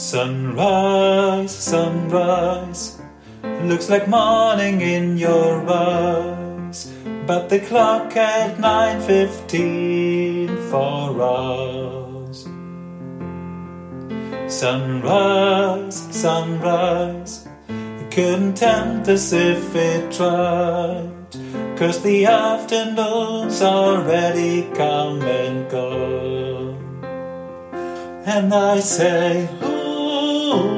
Sunrise, sunrise, looks like morning in your eyes, but the clock at 9:15 for us. Sunrise, sunrise, it couldn't tempt us if it tried, 'cause the afternoon's already come and gone. And I say, ooh,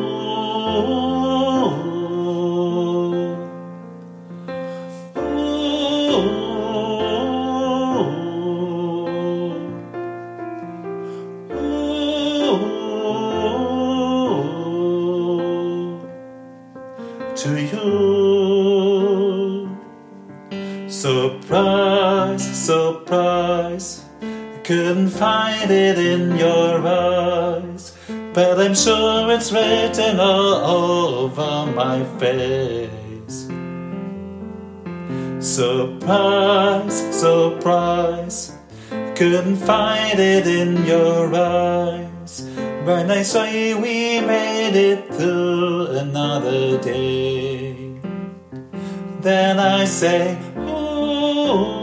to you. Surprise, surprise, I couldn't find it in your eyes, but I'm sure it's written all over my face. Surprise, surprise, I couldn't find it in your eyes, when I saw you we made it through another day. Then I say, oh,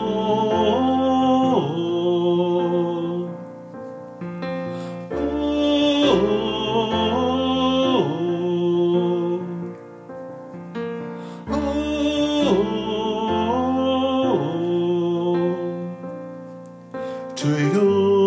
to you.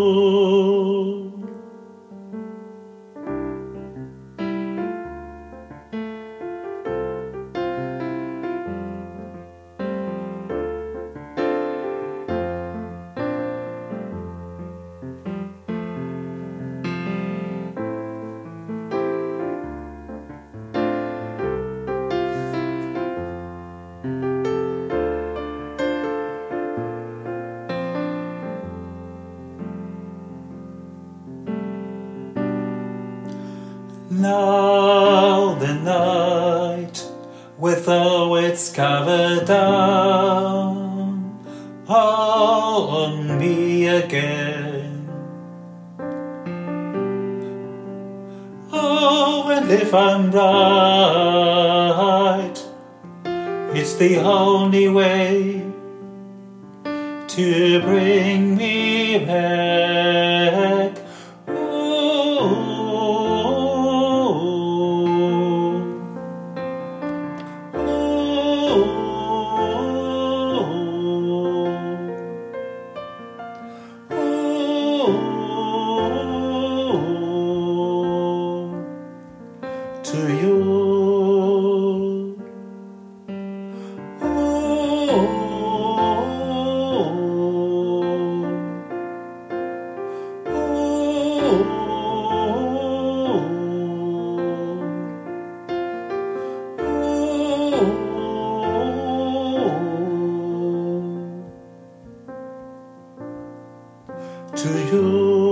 Now the night, with all its covered down, all on me again. Oh, and if I'm right, it's the only way to bring me back. To you. To you.